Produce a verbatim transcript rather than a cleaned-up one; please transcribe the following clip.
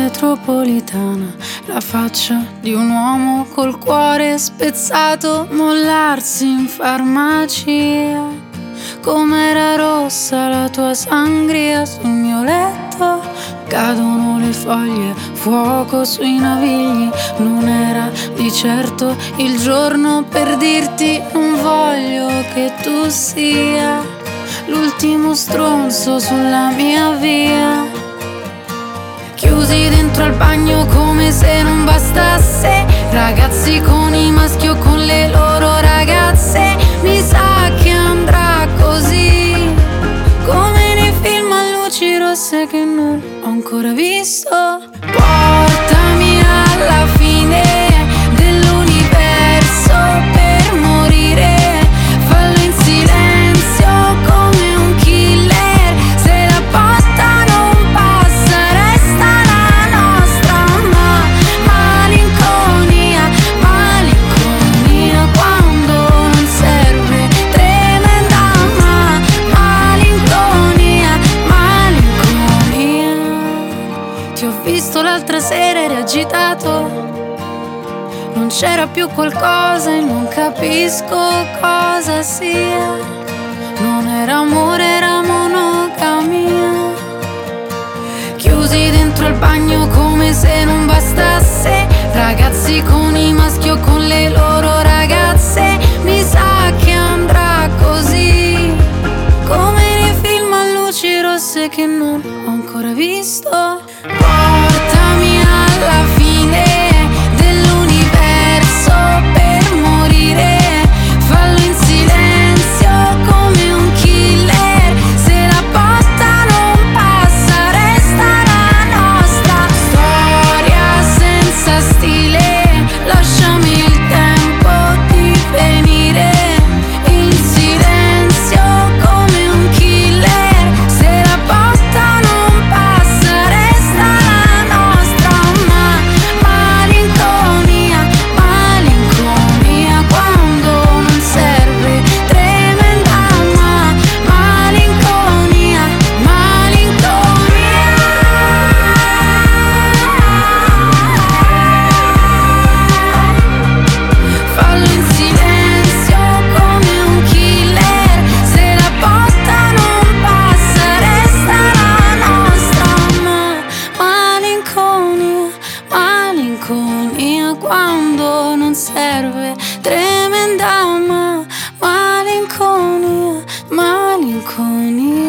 metropolitana, la faccia di un uomo col cuore spezzato, mollarsi in farmacia. Com'era rossa la tua sangria sul mio letto, cadono le foglie, fuoco sui navigli. Non era di certo il giorno per dirti non voglio che tu sia l'ultimo stronzo sulla mia via. Chiusi dentro al bagno come se non bastasse, ragazzi con i maschi o con le loro ragazze. Mi sa che andrà così, come nei film a luci rosse che non ho ancora visto. Portami alla fine dell'universo per morire, fallo in silenzio come un killer. Se la porta non passa resta la nostra, ma malinconia, malinconia quando non serve, tremenda ma malinconia, malinconia. Ti ho visto l'altra sera, eri agitato, non c'era più qualcosa e non capisco cosa sia. Non era amore, era monogamia. Chiusi dentro al bagno come se non bastasse, ragazzi con i maschi o con le loro ragazze. Mi sa che andrà così, come nei film a luci rosse che non ho ancora visto. Portami alla fine dell'universo per morire, fallo in silenzio come un killer. Se la porta non passa resta la nostra storia senza stile. Lasciami il tempo di venire in silenzio come un killer. Se la porta non passa resta la nostra, ma malinconia, malinconia quando non serve, tremenda ma malinconia, malinconia. Fallo in silenzio come un killer. Se la porta non passa resta la nostra, ma malinconia, malinconia quando non serve, tremenda ma malinconia, malinconia.